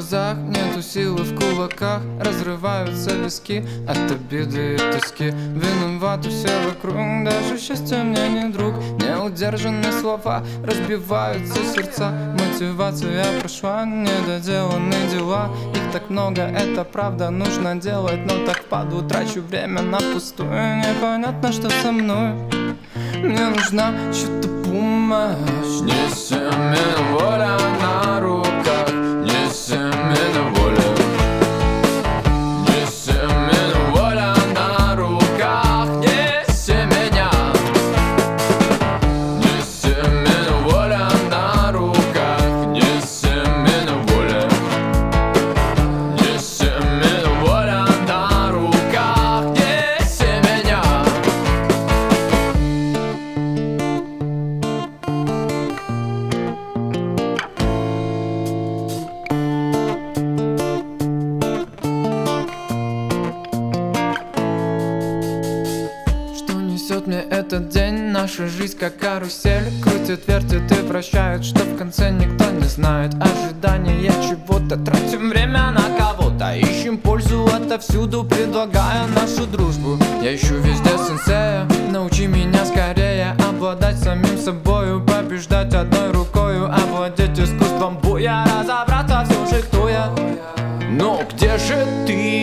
глазах, нету силы в кулаках. Разрываются виски от обиды и тоски. Виноваты все вокруг, даже счастье мне не друг. Неудержанные слова разбиваются сердца. Мотивация прошла, недоделанные дела. Их так много, это правда, нужно делать. Но так впаду, трачу время на пустую. Непонятно, что со мной. Мне нужна чья-то помощь. Неси меня воля на руках, неси меня воля. Неси меня воля на руках, неси меня. Неси меня воля на руках, неси меня воля. Неси меня воля на руках, неси меня. Несет мне этот день, наша жизнь как карусель. Крутит, вертит и вращает, что в конце никто не знает. Ожидание чего-то, тратим время на кого-то. Ищем пользу отовсюду, предлагая нашу дружбу. Я ищу везде сенсея, научи меня скорее обладать самим собою, побеждать одной рукою, овладеть искусством боя, разобраться в сюжетуя. Но где же ты?